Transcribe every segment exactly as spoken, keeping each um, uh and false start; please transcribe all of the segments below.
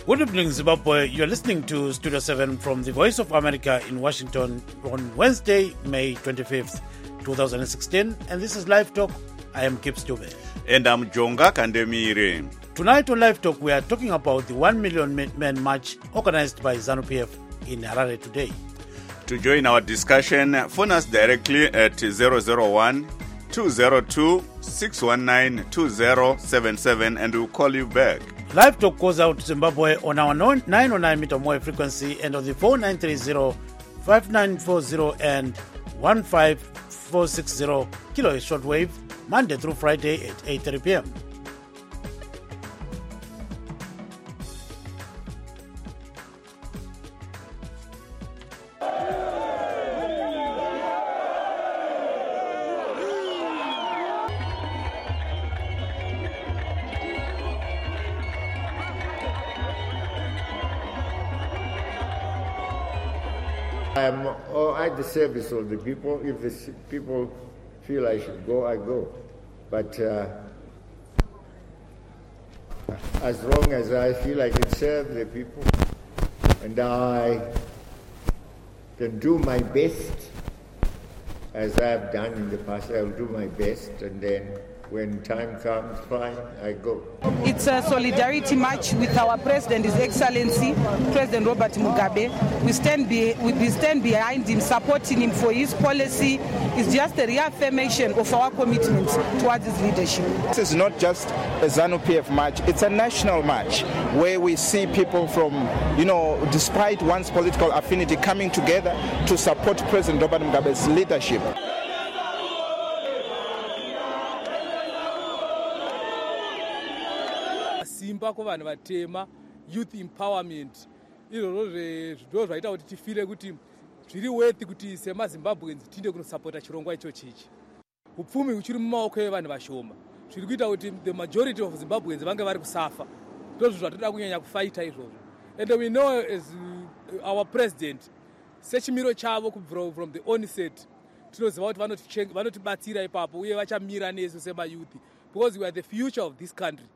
Good evening, Zimbabwe. You're listening to Studio seven from the Voice of America in Washington on Wednesday, May twenty-fifth, twenty sixteen. And this is Live Talk. I am Kip Stube. And I'm Jonga Kandemire. Tonight on Live Talk, we are talking about the one million men march organized by ZANU-P F in Harare today. To join our discussion, phone us directly at zero zero one, two zero two, six one nine, two zero seven seven and we'll call you back. Live Talk goes out to Zimbabwe on our nine oh nine meter wave frequency and on the four nine three zero, five nine four zero and one five four six zero kilohertz shortwave, Monday through Friday at eight thirty p.m. I am at the service of the people. If the people feel I should go, I go. But uh, as long as I feel I can serve the people and I can do my best, as I have done in the past, I will do my best, and then when time comes, fine, I go. It's a solidarity march with our President, His Excellency, President Robert Mugabe. We stand, be, we stand behind him, supporting him for his policy. It's just a reaffirmation of our commitment towards his leadership. This is not just a ZANU-P F march, it's a national march where we see people from, you know, despite one's political affinity, coming together to support President Robert Mugabe's leadership. Simba kuvanhu vatema, youth empowerment, izvozvo zvido zvaita kuti tifire kuti zviri worth kuti semaZimbabweans tinde kunosapota chirongwa ichochi. Upfumi uchiri mumaoko evanhu vashoma. Zviri kuita kuti the majority of Zimbabweans vange vari kusafa. Ndozvo zvatoda kunyanya kufaita izvozvo. And we know as our president, sechimiro chavo kubva from the onset, tinoziva kuti vanotibatsira ipapo uye vachamira nesu semayouth. Because we are the future of this country.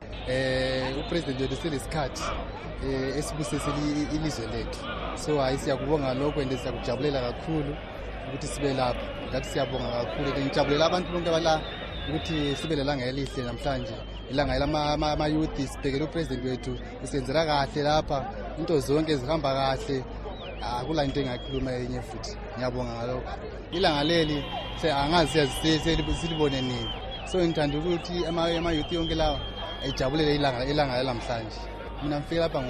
Eh upresident wetu selesikhathi eh esibuseseli ilizwe lethu. So ayisiyakubonga lokho ende siyakujabulela kakhulu ukuthi sibe lapha. Ngathi siyabonga kakhulu ende ngijabulela abantu bonke bala ukuthi sibe lelanga elihle namhlanje. Ilanga lama ama youth sibhekele upresident wethu usenzela kahle lapha. Into zonke zihamba kahle. Akula into engakhuluma enye futhi. Ngiyabonga ngalokho. Ilanga leli angazi silibone nini. So ngithanda ukuthi ama ama youth yonke lawa ejabulele ilanga ilanga lamhlanje. Mina ngifika lapha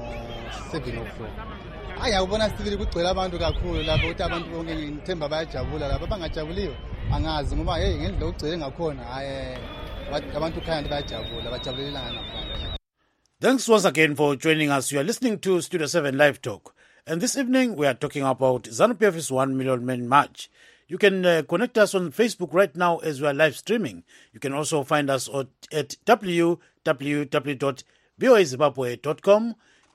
ngo seven o'clock. Hayi awubona sivile kugcwele abantu kakhulu lapho ukuthi abantu bonke ngithemba bayajabula lapha abangajabuliyo angazi ngoba hey ngendlela ogcwele ngakhona hayi abantu khaya bayajabula bajabulele ilanga lamhlanje. Thanks once again for joining us. You are listening to Studio seven Live Talk. And this evening we are talking about ZANU-P F's one million men march. You can uh, connect us on Facebook right now as we are live streaming. You can also find us at, at w w w dot v o a zimbabwe dot com,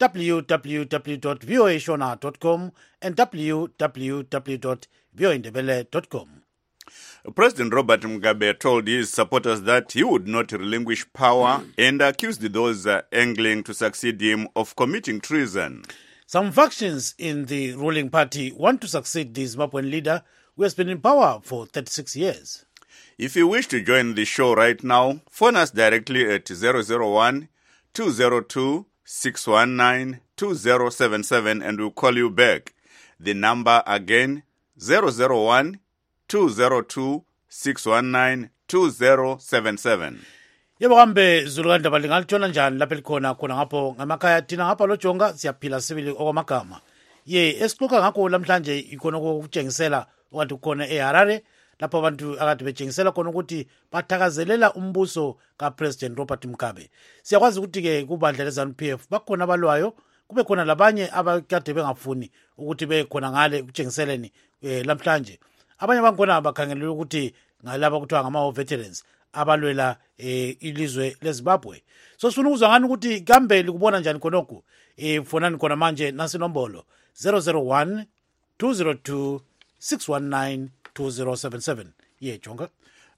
w w w dot v o a shona dot com, and w w w dot v o a ndebele dot com. President Robert Mugabe told his supporters that he would not relinquish power and accused those uh, angling to succeed him of committing treason. Some factions in the ruling party want to succeed the Zimbabwean leader who has been in power for thirty-six years. If you wish to join the show right now, phone us directly at zero zero one, two zero two, six one nine, two zero seven seven and we'll call you back. The number again, zero zero one, two zero two, six one nine, two zero seven seven. Yebo kambe Zululand balingalithola njani lapha likhona khona ngapho ngamakhaya thina ngapha lojonga siyaphila sibili okwamagama. Ye esixoxa ngakho namhlanje ikona ukutshengisela ukuthi khona eHarare lapho abantu akade betshengisela khona ukuthi bathakazelela umbuso kaPresident Robert Mugabe. Siyakwazi ukuthi ke kubandla leZANU-P F bakhona abalwayo kube khona labanye abakade bengafuni ukuthi bekhona ngale ukutshengiseleni eh, namhlanje. Abanye bakhona abakhangelele ukuthi ngalabo kuthiwa ngama veterans abalwela eh, ilizwe leZimbabwe. So sifuna ukuzwa ngani ukuthi kambe likubona njani khonokho eh fonani khona manje nasi nombolo zero zero one, two zero two, six one nine, two zero seven seven. Yeah, Jonga.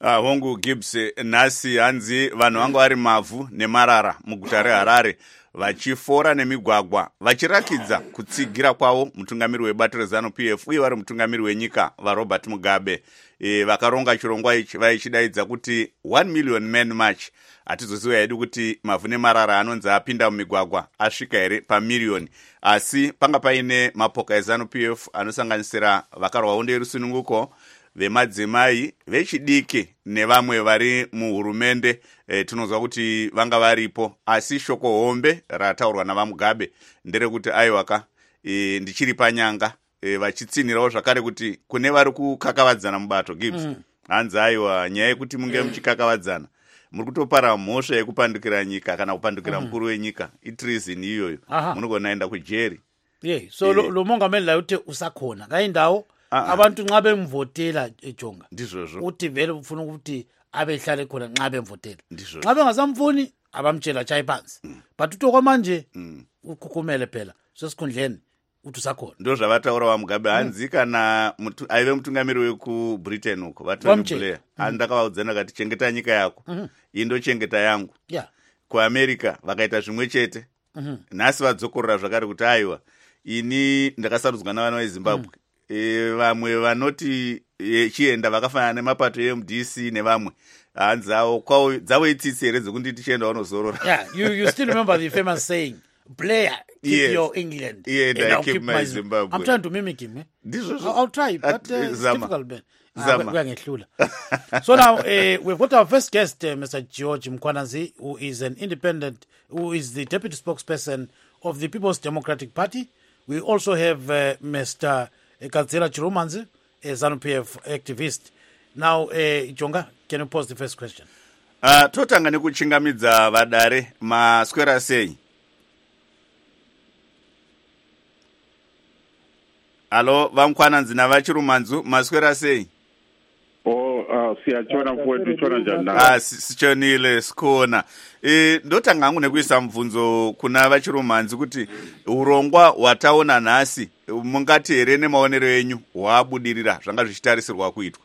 Ah, hongu Gibbs, nasi hanzi vanhu vanga vari mavhu nemarara muguta reHarare vachifora nemigwagwa vachirakidza kutsigira kwavo mutungamiri webato reZanu-P F uye vari mutungamiri wenyika vaRobert Mugabe. E, vakaronga chirongwa ichi vaichidaidza kuti one million man march. Hatizoziva hedu kuti mavhu nemarara anonzi apinda mumigwagwa asvika here pamiliyoni, asi panga paine mapoka eZanu-P F anosanganisira vakarwawo nderusununguko vemadzimai vechidiki nevamwe vari muhurumende. E, tinozwa kuti vanga varipo, asi shoko hombe rataurwa navaMugabe nderekuti aiwaka e, ndichiri panyanga e, vachitsinirawo zvakare kuti kune vari kukakavadzana mubato Gibbs. Mm. Hanzi aiwa nyaya yekuti munge muchikakavadzana muri kutopara mhosva yekupandukira nyika kana kupandukira mm. mukuru wenyika, itreason iyoyo, munogona enda kujeri. Yeah, so yeah. lo mongameli la uthi usakhona kaindawo abantu nxa bemvotela ejonga ndizvozvo uthi vele ufuna ukuthi abehlale khona nxa bemvotela, nxa bengasamfuni abamtshela chayi phansi. Mm. But utokwa manje mm. ukhukhumele phela sesikhundleni uthi usakhona. Ndo zvavataura vaMugabe hanzi kana mutu, aive mutungamiri wekuBritain uko vaTony Blair andakavaudzana kati chengeta nyika yako mm-hmm. indochengeta yangu. Yeah. KuAmerica vakaita zvimwe chete. Mm-hmm. Nhasi vadzokorora zvakare kuti aiwa ini ndakasarudzwa navana veZimbabwe. Mm. E, vamwe vanoti e, chienda vakafanana nemapato eM D C nevamwe hanzi avo kwavo dzavo itsitsi here dzekuti tichienda vanozorora. Yeah, you, you still remember the famous saying, Blair, keep yes. your England. Yeah, and I'll keep, keep my Zimbabwe. I'm trying to mimic him. Eh? I'll, I'll try, but uh, it's difficult, man. Uh, so now uh, we've got our first guest, uh, Mister George Mkhwanazi, who is an independent, who is the deputy spokesperson of the People's Democratic Party. We also have uh, Mister Kadzela Chirumanzi, a ZANU-P F activist. Now, uh, Jonga, can you pose the first question? Uh, totanga nekuchingamidza vadare maswera sei. Alo, vaMkhwananzi navaChirumanzu maswera sei? Oh, uh, siyachona mfowethu chona njani? Ah, sichonile sikona. Eh, ndotanga hangu nekuisa mvunzo kuna vaChirumanzi kuti urongwa wataona nhasi mungati here nemaonero enyu hwabudirira zvanga zvichitarisirwa kuitwa.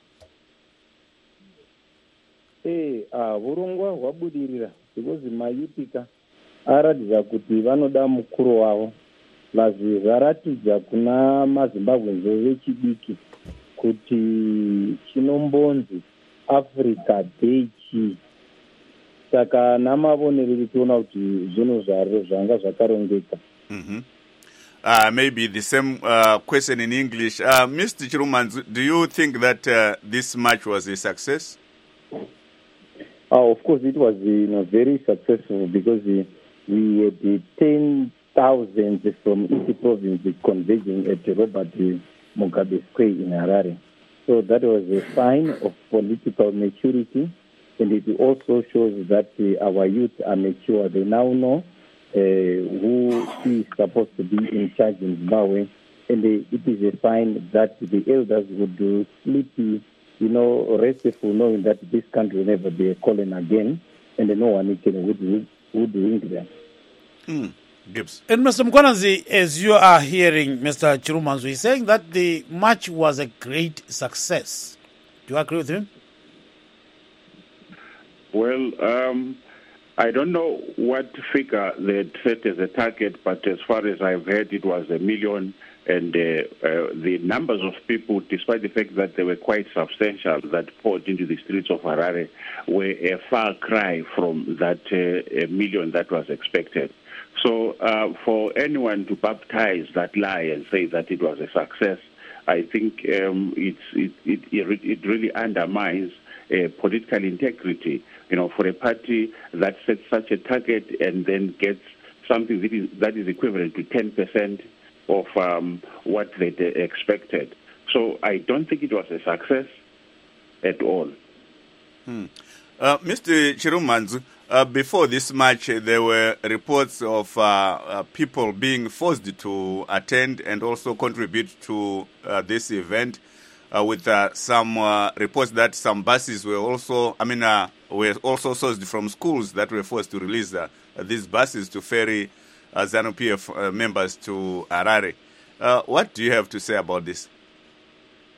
Eh, ah, urongwa hwabudirira because mayutika aratidza kuti vanoda mukuru wavo. Lazvi zvaratidza kuna maZimbabwenzi vechidiki kuti chinombonzi Africa Day chi. Saka namavonero tiona kuti zvinhu zvaro zvanga zvakarongeka. Mhm. Uh, maybe the same uh, question in English. Uh, Mister Chirumanzu, do you think that uh, this match was a success? Uh, of course, it was you know, very successful because uh, we had uh, ten thousands from each province converging at Robert Mugabe Square in Harare. So that was a sign of political maturity, and it also shows that uh, our youth are mature. They now know uh, who is supposed to be in charge in Zimbabwe, and uh, it is a sign that the elders would do sleepy, you know, restful, knowing that this country will never be a colony again, and no one can would would do there. Mm. Gibbs. And Mister Mkhwanazi, as you are hearing Mister Chirumanzu, he's saying that the match was a great success. Do you agree with him? Well, um, I don't know what figure they had set as a target, but as far as I've heard, it was a million. And uh, uh, the numbers of people, despite the fact that they were quite substantial, that poured into the streets of Harare, were a far cry from that uh, a million that was expected. So uh, for anyone to baptize that lie and say that it was a success, I think um, it's, it, it, it really undermines uh, political integrity. You know, for a party that sets such a target and then gets something that is, that is equivalent to ten percent of um, what they expected. So I don't think it was a success at all. Hmm. Uh, Mister Chirumanzu, uh, before this match, uh, there were reports of uh, uh, people being forced to attend and also contribute to uh, this event, uh, with uh, some uh, reports that some buses were also, I mean, uh, were also sourced from schools that were forced to release uh, these buses to ferry uh, ZANU-P F uh, members to Harare. Uh, what do you have to say about this?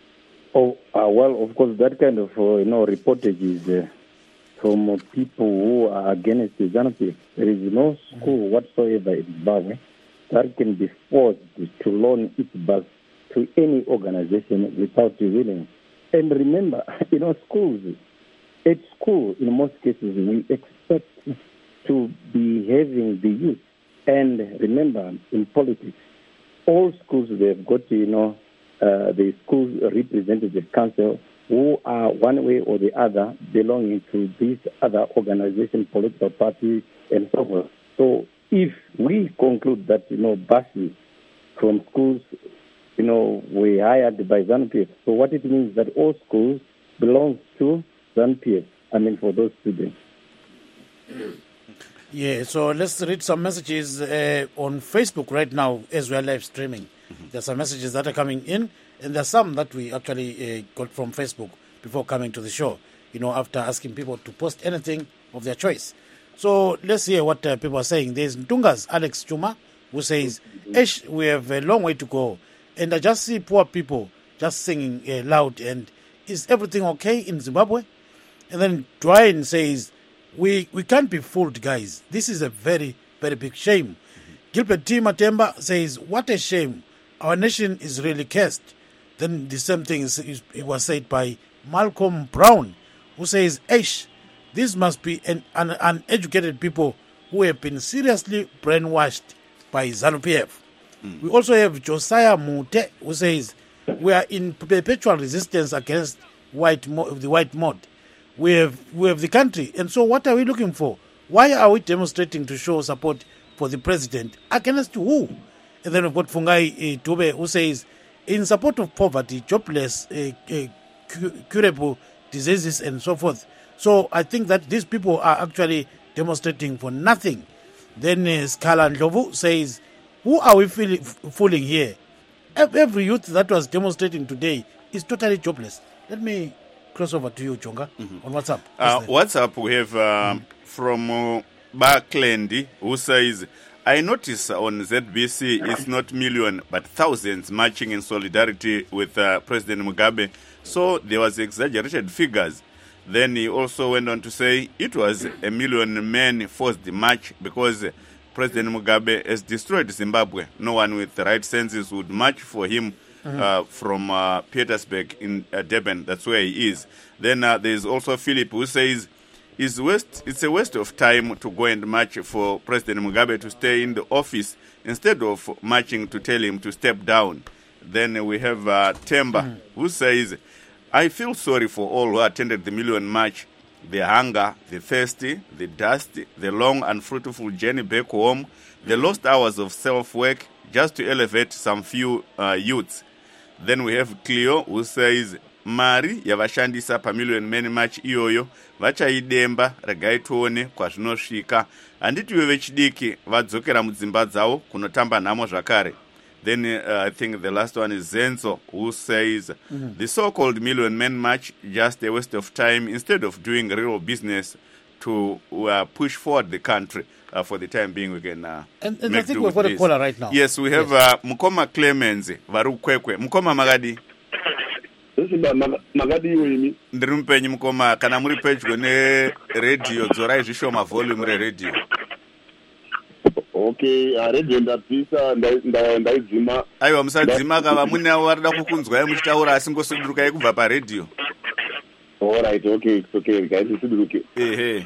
Oh, uh, well, of course, that kind of, uh, you know, reportage is uh, from uh, people who are against the ZANU-P F. There is no school whatsoever in Zimbabwe that can be forced to loan its bus to any organization without the willing. And remember, you know, schools, at school, in most cases, we expect to be having the youth. And remember, in politics, all schools, they've got, you know, uh, the school representative council who are one way or the other belonging to this other organization, political party, and so forth. So if we conclude that, you know, buses from schools, you know, were hired by ZANU-P F, so what it means is that all schools belong to ZANU-P F, I mean, for those students. Yeah, so let's read some messages uh, on Facebook right now as we are live streaming. Mm-hmm. There's some messages that are coming in, and there's some that we actually uh, got from Facebook before coming to the show, you know, after asking people to post anything of their choice. So let's hear what uh, people are saying. There's Ntunga's Alex Chuma, who says, Esh, we have a long way to go, and I just see poor people just singing uh, loud, and is everything okay in Zimbabwe? And then Dwayne says, We we can't be fooled, guys. This is a very, very big shame. Mm-hmm. Gilbert T. Matemba says, what a shame. Our nation is really cursed. Then the same thing is, is, it was said by Malcolm Brown, who says, Eish, this must be an, an uneducated people who have been seriously brainwashed by ZANU-P F. Mm. We also have Josiah Mute, who says, we are in perpetual resistance against white mo- the white mod. We have we have the country, and so what are we looking for? Why are we demonstrating to show support for the president against who? And then we've got Fungai uh, Tobe, who says, in support of poverty, jobless, uh, uh, curable diseases, and so forth. So I think that these people are actually demonstrating for nothing. Then uh, Skala Ndlovu says, who are we feeling, fooling here? Every youth that was demonstrating today is totally jobless. Let me cross over to you, Chonga, mm-hmm. on WhatsApp. Uh, WhatsApp, we have uh, mm. from uh, Barklendi, who says, I notice on Z B C it's not million but thousands marching in solidarity with uh, President Mugabe. So there was exaggerated figures. Then he also went on to say it was a million men forced the march because President Mugabe has destroyed Zimbabwe. No one with the right senses would march for him. Mm-hmm. Uh, from uh, Petersburg in uh, Durban, that's where he is. Then uh, there's also Philip, who says it's, waste, it's a waste of time to go and march for President Mugabe to stay in the office instead of marching to tell him to step down. Then we have uh, Temba, mm-hmm. who says, I feel sorry for all who attended the Million March. The hunger, the thirsty, the dust, the long and fruitful journey back home, the lost hours of self-work just to elevate some few uh, youths. Then we have Cleo, who says, Mari yavashandisa pa Million Men March iyoyo vachaidemba regai tuone kwazvinosvika handitiwe vechidiki vadzokera mudzimba dzavo kunotamba nhamo zvakare. Then uh, I think the last one is Zenzo, who says, mm-hmm. the so-called Million Men March just a waste of time instead of doing real business to uh, push forward the country. Uh, for the time being, we can uh, and, and make I think do we've with got this. a caller right now. Yes, we have yes. Uh, Mukoma Clemens, Varukwekwe. Mukoma Magadi. Magadi yimi. Ndiri mupenyu Mukoma, kana muri pedyo ne radio dzorai zvishoma volume re radio. Okay, uh, radio ndapisa ndaidzima. Aiwa musadzima kava mune avo varida kukunzwai muchitaura asingosudurukai kubva paradio. All right, okay, it's okay. Ngaisuduruke. Ehe.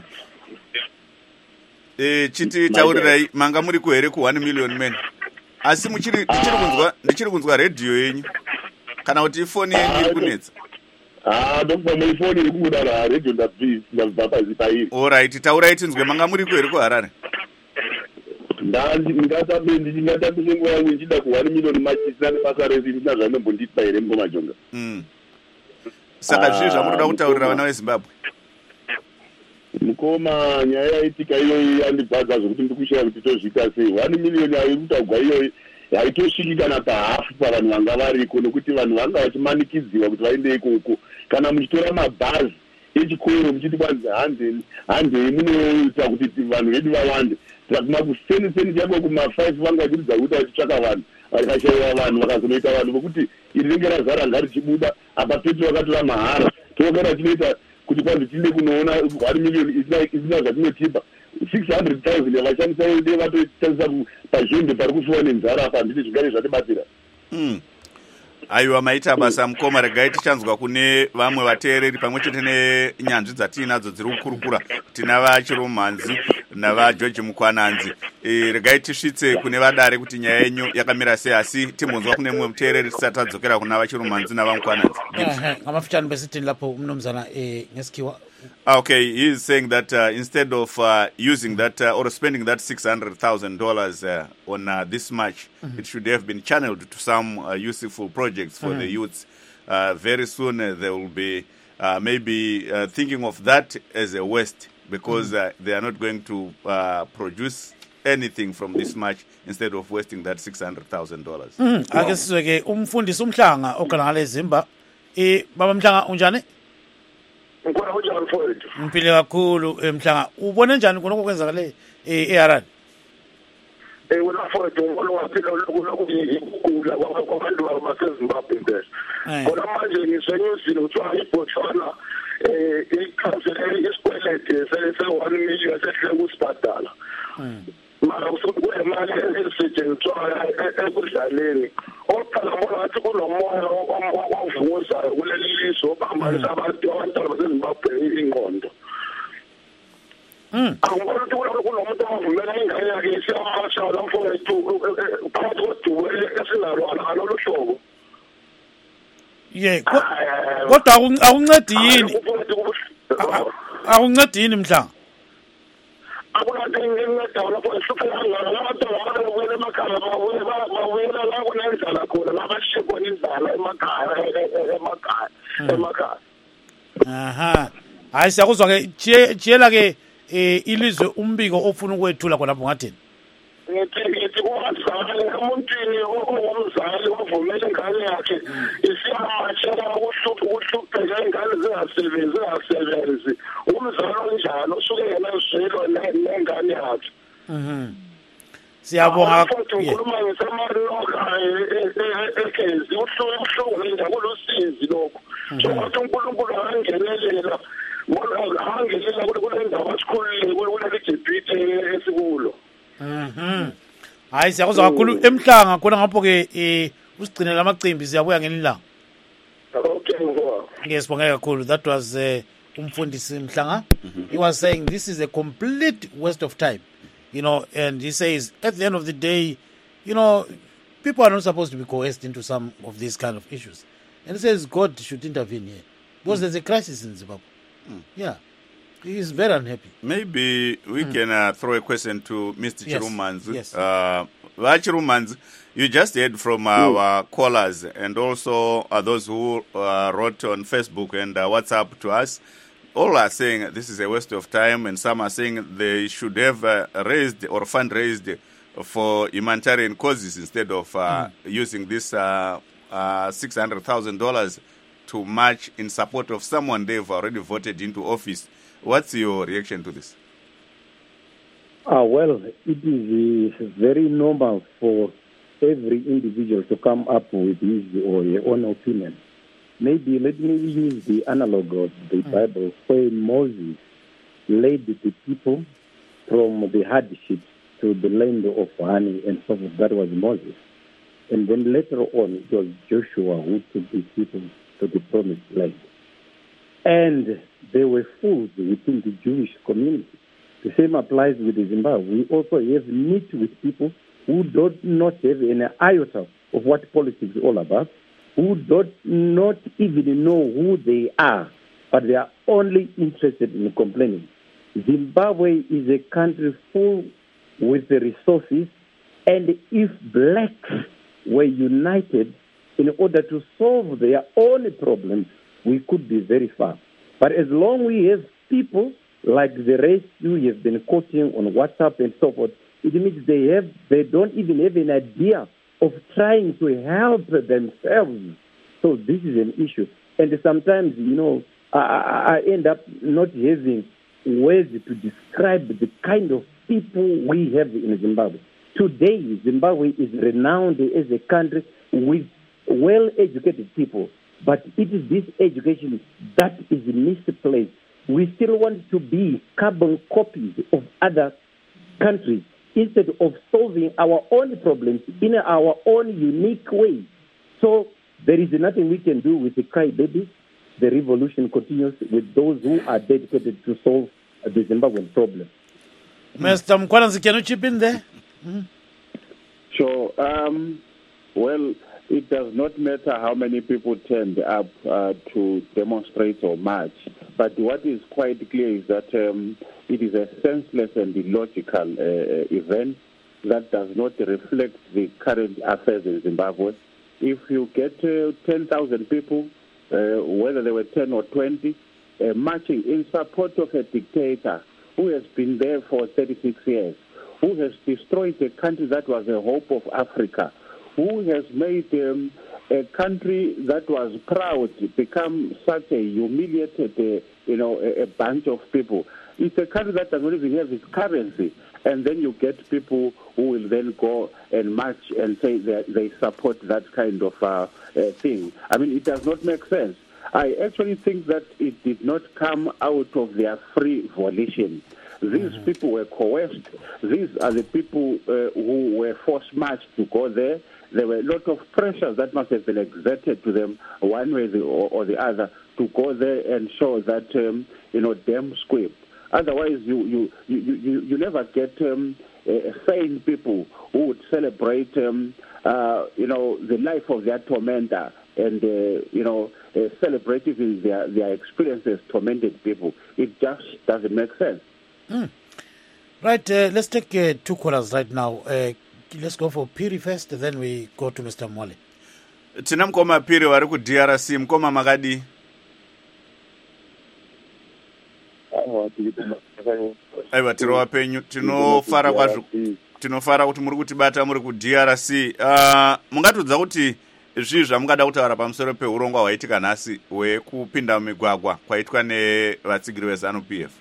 Eh chiti taurirai manga muri kuhere ku one million men. Asi muchiri ndichiri kunzwa ndichiri kunzwa radio yenyu. Kana kuti phone yenyu iri kunetsa. Ah, ndopfa muri phone iri kubuda ra radio ndabvisa ndabva pairi. All right, taurai tinzwe manga muri kuhere ku Harare. Ndandi ngatabendi ngatabendi nguva yangu ichida ku one million machisa nebasa resi ndina zvanombondita here Ngoma Jonga. Mm. Saka zvizvi zvamunoda kutaurira vana veZimbabwe. Mukoma nyaya yaitika iyoyi yandibvadza zvokuti ndikushaya kuti tozviita sei. one million yairi kutagwa iyoyi haitosviki kana pahafu pavanhu vanga variko nokuti vanhu vanga vachimanikidziwa kuti vaende ikoko. Kana muchitora mabhazi echikoro muchiti kwanzi handei handei munoita kuti vanhu vedu vawande. Saka kuseni seni chako kuma five vanga vachiridza kuti vachitsvaka vanhu vakashaiwa vanhu vakazonoita vanhu vokuti iri ringe razara nga richibuda apa peti vakatora mahara tovakara tinoita kuti kwanzi tinde kunoona one million isina zvatinotipa six hundred thousand yavashandisa ide vatotasisa pazvimbe pari kufiwa nenzara apa handiti zvingari zvatibatsira. aiwa maita basa mukoma regai tichanzwa kune vamwe vateereri pamwe chete nenyanzvi dzatiinadzo dziri kukurukura tina vachiromanzi navageorge mukwananzi. E, regai tisvitse kune vadare kuti nyaya yenyu yakamira sei, asi timbonzwa kune mumwe muteereri tisati tadzokera kuna vachiromanzi navamukwananzi. ngamafitshane besithini lapho umnomzana ngesikiwa. Okay, he is saying that uh, instead of uh, using that uh, or spending that six hundred thousand dollars uh, on uh, this match, mm-hmm. it should have been channeled to some uh, useful projects for mm-hmm. the youths. Uh, very soon uh, they will be uh, maybe uh, thinking of that as a waste because mm-hmm. uh, they are not going to uh, produce anything from this match instead of wasting that six hundred thousand dollars. Mm-hmm. Ake sizweke umfundisi uMhlanga ogala ngale Zimba. Eh baba Mhlanga unjani? Ngikona unjani mfowethu? Mpile kakhulu Mhlanga. Ubone njani konke okwenzakale eHarare? Eh wena mfowethu ngibona waphila lokugula kwabantu baseZimbabwe nje. Kodwa manje ngisenyuzile uthiwa iBotswana eh ikhansela isikwelede sele one million sehle kusibhadala. Mara usukuwe imali esetshenziswa ekudlaleni. Oqala mbona ngathi kunomoya wavuza kuleli lizwe obambanisa abantu abantwana baseZimbabwe ingqondo. Angibona ukuthi kunomuntu ovumela ingane yakhe isiyamasha lamfowethu phakathi koduwe esinalo alolu hlobo. Ye kodwa akuncedi yini? Akuncedi yini Mhlanga? Akunanto nginceda lapho ehlupha abantu ababuye emakhaya babuye babuye la kunendlala khona labashiye khona indlala emakhaya emakhaya emakhaya. Aha. Hayi siyakuzwa ke jiyela ke ilizwe umbiko ofuna ukwethula khona lapho ngathini? Ngithi ngithi kwazali emuntwini ongumzali ovumela ingane yakhe isiyamatshela ukuhlupha ukuhlupha ngengane zingasebenzi zingasebenzi umzali onjani usuke yena uzwelo nengane yakhe. Mhm. Siyabonga ukukhuluma ngesamari ekezi uhlupha uhlungu lendabulo usizi lokho so kwathi uNkulunkulu angenelela bona angenelela kule ndawo asikhulile kule Egypt esikulo. Mhm. Hayi siyakuzwa kakhulu eMhlanga khona ngapho ke eh usigcinela amacimbi siyabuya ngelilanga. Okay ngoba. Ngiyasibonga kakhulu. That was uh, umfundisi Mhlanga. Mm-hmm. He was saying this is a complete waste of time. You know, and he says at the end of the day, you know, people are not supposed to be coerced into some of these kind of issues. And he says God should intervene here because mm. there's a crisis in Zimbabwe. Mm. Yeah. He is very unhappy. Maybe we mm. can uh, throw a question to Mister Yes. Chirumanzi. Yes. Uh, Chirumanzi, you just heard from our mm. callers and also uh, those who uh, wrote on Facebook and uh, WhatsApp to us. All are saying this is a waste of time, and some are saying they should have uh, raised or fundraised for humanitarian causes instead of uh, mm. using this uh, uh, six hundred thousand dollars to march in support of someone they've already voted into office. What's your reaction to this? Ah, well, it is uh, very normal for every individual to come up with his or her own opinion. Maybe let me use the analog of the mm. Bible where Moses led the people from the hardship to the land of honey and so forth. That was Moses. And then later on, it was Joshua who took the people to the promised land. And there were fools within the Jewish community. The same applies with the Zimbabwe. We also have meet with people who do not have an iota of what politics is all about, who do not even know who they are, but they are only interested in complaining. Zimbabwe is a country full with the resources, and if blacks were united in order to solve their own problems, we could be very far. But as long we have people like the rest you have been quoting on WhatsApp and so forth, it means they have they don't even have an idea of trying to help themselves. So this is an issue. And sometimes, you know, I, I end up not having words to describe the kind of people we have in Zimbabwe. Today, Zimbabwe is renowned as a country with well-educated people, but it is this education that is misplaced. We still want to be carbon copies of other countries instead of solving our own problems in our own unique way. So there is nothing we can do with the crybabies. The revolution continues with those who are dedicated to solve the Zimbabwean problem. Mister Mkwananzi, can you chip in there? Mm. Sure. Um, well, it does not matter how many people turned up uh, to demonstrate or march, but what is quite clear is that um, it is a senseless and illogical uh, event that does not reflect the current affairs in Zimbabwe. If you get uh, ten thousand people, uh, whether they were ten or twenty, uh, marching in support of a dictator who has been there for thirty-six years, who has destroyed a country that was a hope of Africa, who has made um, a country that was proud become such a humiliated, uh, you know, a, a bunch of people. It's a country that does not even have its currency. And then you get people who will then go and march and say that they support that kind of uh, uh, thing. I mean, it does not make sense. I actually think that it did not come out of their free volition. These mm-hmm. people were coerced. These are the people uh, who were forced marched to go there. There were a lot of pressures that must have been exerted to them one way or, or the other to go there and show that, um, you know, damn squib. Otherwise, you, you, you, you, you never get um, uh, sane people who would celebrate, um, uh, you know, the life of their tormentor and, uh, you know, uh, celebrate even their, their experiences tormented people. It just doesn't make sense. Mm. Right, uh, let's take uh, two callers right now. Uh, let's go for Piri first, then we go to Mister Mwale. Tina mkoma Piri wari ku D R C, mkoma makadi? Aiwa, tirowa penyu, tinofara kwazvo, tinofara kuti muri kutibata muri ku D R C. Uh, mungatudza kuti zvii zvamungada kutaura pamusoro peurongwa hwaitika nhasi hwekupinda mumigwagwa kwaitwa nevatsigiri veZANU P F?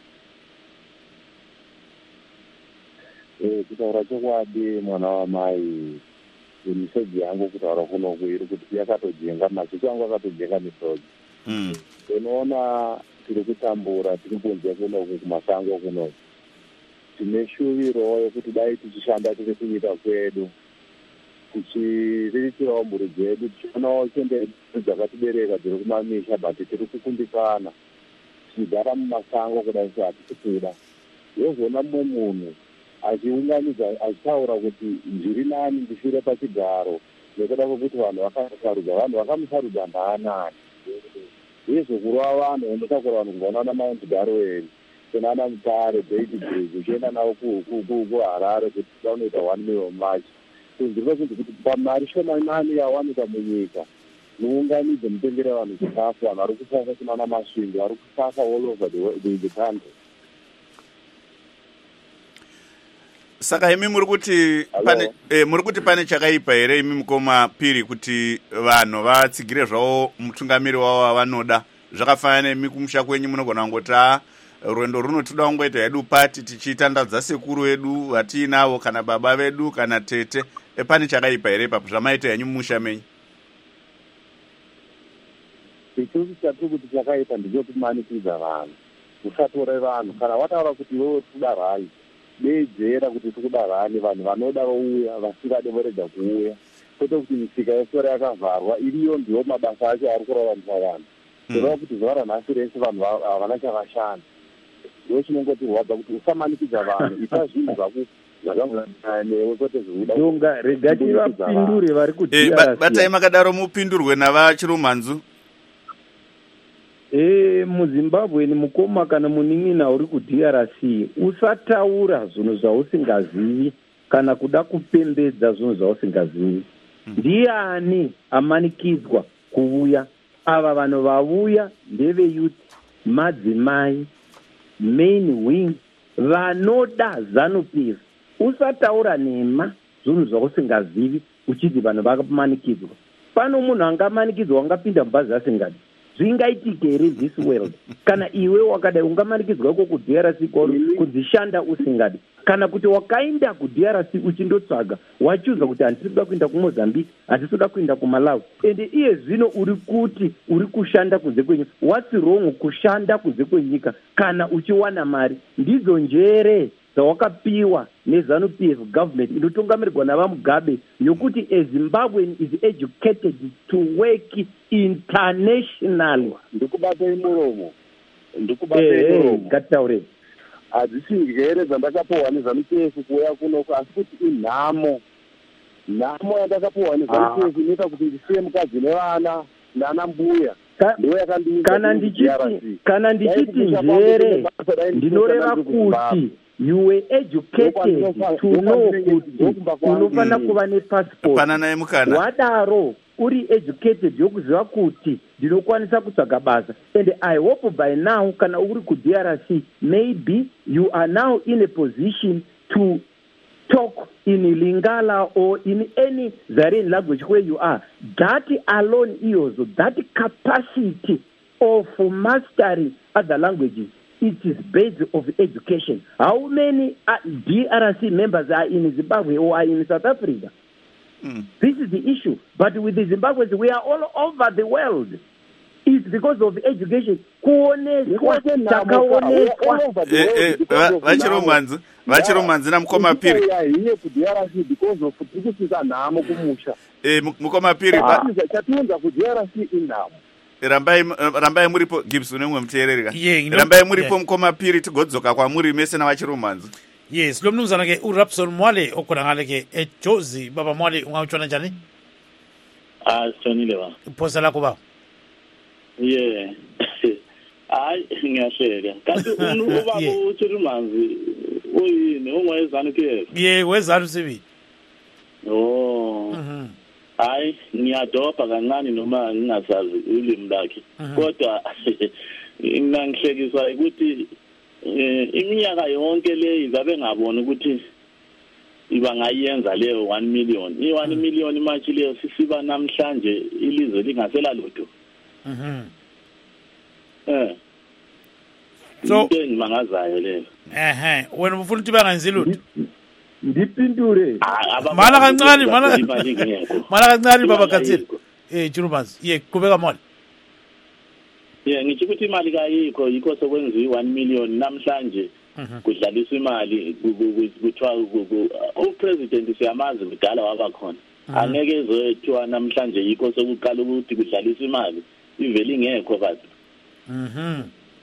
Kutaura chokwadi mwana wamai, misodzi yangu kutaura kunoku iri kuti yakatojenga, masiku angu akatojenga misodzi. Unoona tiri kutambura, tiri kunze kunoku kumasango kunoku. Tine shuviro yekuti dai tichishanda tiri kuita kwedu, tichiriritirawo mhuri dzedu, tichionawo chemberi dzakatibereka dziri kumamisha, but tiri kukundikana, tichigara mumasango kudai sehatisi kuda. Yozoona mumwe munhu achiunganidza achitaura kuti ndiri nani ndishure pachigaro nekuda kwekuti vanhu vakamusarudza, vanhu vakamusarudza ndaanani. Izvokurova vanhu vandotakura vanhu kuvaona maundigaro eni senana Mutare, David Bridge, uchienda navo kuHarare kuti vanoita one million march. Ndiri kuti kuti pamari shomanani yawanika munyika muunganidze mutengere vanhu chikafu, vanhu vari kusasa kunana masvingo, vari kusasa all over the, the country. Saka imi muri kuti pane eh, muri kuti pane chakaipa here imi mukoma Piri kuti vanhu vatsigire zvavo mutungamiri wavo wavanoda? Zvakafanana nemi kumusha kwenyu munogona kungota rwendo runo toda kungoita hedu pati tichitandadza sekuru vedu vatiinavo kana baba vedu kana tete. E, pane chakaipa here papo zvamaita henyu mumusha menyu? Ichusi chatiri kuti chakaipa ndechekumanikidza vanhu, usatore vanhu. Kana wataura kuti iwewe kuda rai, deedzera kuti tikuda rani, vanhu vanoda vouya, vasingade vorega kuuya. Kwete kuti misika yesore yakavharwa, iriyo ndiwo mabasa acho ari kuraramisa vanhu. Kureva kuti zuva ranhasi rese vanhu havana chavashanda. Ndo chinongoti rwadza kuti usamanikidza vanhu, ita zvinhu zvako zvakangonewe kwete zviuda. Donga regati vapindure vari kuti eh, batai makadaro mupindurwe navachirumanzu. E, muZimbabwe ni mukoma kana munin'ina uri ku D R C usataura zvinhu zvausingazivi kana kuda kupembedza zvinhu zvausingazivi. Ndiani amanikidzwa kuuya? Ava vanhu vavuya ndeve youth, madzimai, main wing, vanoda ZANU P F. Usataura nema zvinhu zvausingazivi uchiti vanhu vakamanikidzwa. Pano munhu angamanikidzwa angapinda mubhazi asingadi. zvingaitike here this world kana iwe wakadai ungamanikidzwa ko ku-D R C kudzishanda usingadi, kana kuti wakaenda ku-D R C uchindotsvaga wachuza kuti handisi kuda kuenda kumozambique, handisi kuda kuenda kumalawi, ende iye zvino uri kuti uri kushanda kunze kwenyika. What's wrong kushanda kunze kwenyika kana uchiwana mari? Ndidzo njere dzawakapiwa neZANU-P F government inotungamirirwa navaMugabe yokuti a Zimbabwean is educated to work internationally. Ndikubatei muromo ndikubatei muromo gataure hadzisi njere dzandakapiwa neZANU-P F kuuya kunoko, asi kuti inhamo nhamo yandakapiwa neZANU-P F inoita kuti ndisiye mukadzi nevana nana mbuya. Kana ndichiti kana ndichiti njere ndinoreva kuti you were educated to know kuti unofana kuva nepassport. Wadaro uri educated yokuziva kuti ndinokwanisa kutsvaga basa. And I hope by now kana uri ku-D R C maybe you are now in a position to talk in Lingala or in any Zarian language where you are. That alone is that capacity of mastering other languages. It is based of education. How many D R C members are in Zimbabwe or are in South Africa? Mm. This is the issue. But with the Zimbabweans, we are all over the world. It's because of education. Vachiromanzi vachiromanzi namukoma piri because of kutisisa nhamo kumusha. Eh, mukoma piri chatiunza ku-D R C inhamo. Rambai rambai muripo Gibson nemwe muteerereka. Rambai muripo mukoma piri tigodzoka kwamuri mese navachiromanzi. Yes, lo mnumzana ke uRapson Mwale okhona ngale ke eJozi. Baba Mwale ungawutshona njani? Ah, sonile ba. Iphosa lakho ba. Yeah. Hayi ngiyahleka. Kanti ubaba uThirimanzi uyini ungwezanu-P F? Yeah, wezanu sibili. Oh. Mhm. Hayi ngiyadopha kancane noma ngingasazi ulimi lakhe. Kodwa mina ngihlekiswa ukuthi iminyaka yonke le izabe ngabona ukuthi iba ngayenza leyo one million. I one million manje leyo sisiba namhlanje ilizwe lingasela lutho. Mhm. Eh. So mangazayo le. Ehe, wena ufuna ukuthi bangenzi lutho? Ndipindure. Mala kancane, mala. Mala kancane baba Katsiri. Eh, Chirumanzi. Ye kubeka mali. Yeah, ngithi ukuthi imali kayikho yikho sokwenziwa one million namhlanje kudlaliswa imali kuthiwa upresident siyamazi kudala waba khona. Angeke ezothiwa namhlanje yikho sokuqala ukuthi kudlaliswa imali iveli ngekho bathi. Mhm.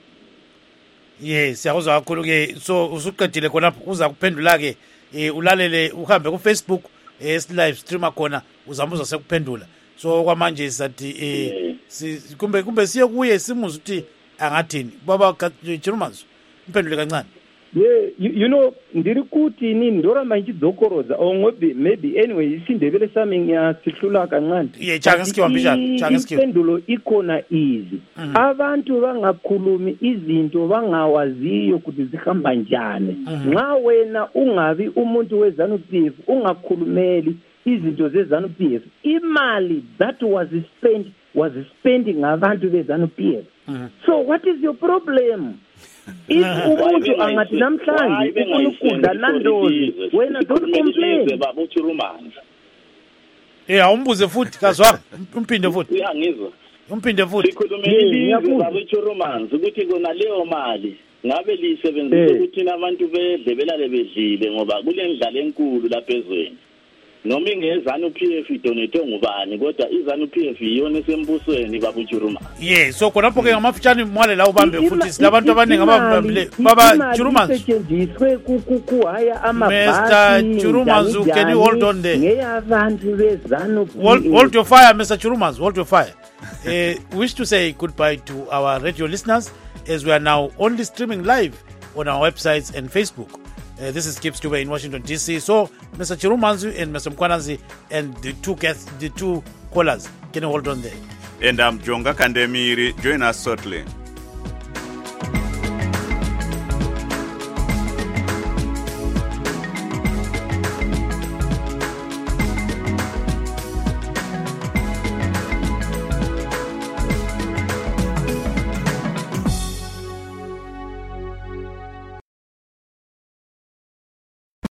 Yes, siyakuzwa kakhulu ke. So usuqedile khona uza kuphendula ke eh ulalele uhambe ku Facebook eh live stream khona uzambuza sekuphendula. So kwamanje sathi eh kumbe kumbe siye kuye simuza ukuthi angathini baba Chirumanzi mphendule kancane. Yeah, you, you know ndiri kuti nini ndora manjidzokorodza or maybe maybe anyway isindebele sami ngiyasihlula kancane. Yeah, changiskiwa mbijana changiskiwa. Impendulo ikona easy. Mm. Abantu bangakhulumi izinto bangawaziyo ukuthi zihamba njani. Nxa wena ungabi umuntu weZANU-P F ungakhulumeli izinto zeZANU-P F, imali that was spent was spending ngabantu beZANU-P F. Mm. So what is your problem? If umuntu angathi namhlanje ufuna ukudla nandozi wena don't complain. Baba uThirimanzi. Eh awumbuze futhi kazwa umpinde futhi. Uyangizwa. Umpinde futhi. Sikhulumela baba uThirimanzi ukuthi kona leyo mali ngabe lisebenzise ukuthi nabantu bedle belale bedlile ngoba kule ndlala enkulu lapha ezweni. Noma ingeZANU-P F idonate ngubani kodwa iZANU-P F iyona esembusweni baba uThirimanzi. Yeah, so khonapho ke ngamafutshane Mwale la ubambe futhi silabantu abaningi ababambile baba Chirumanzi. Isetshenziswe kuhaya amabhasi. Mister Chirumanzi, can you hold on there? Ngeyabantu beZANU-P F. Hold, hold your fire, Mister Chirumanzi, hold your fire. uh, wish to say goodbye to our radio listeners as we are now only streaming live on our websites and Facebook. Uh, this is Gibbs Dube in Washington, D C. So, Mister Chirumanzi and Mister Mkwananzi and the two guests, the two callers, can you hold on there? And I'm Jonga Kandemiri. Join us shortly.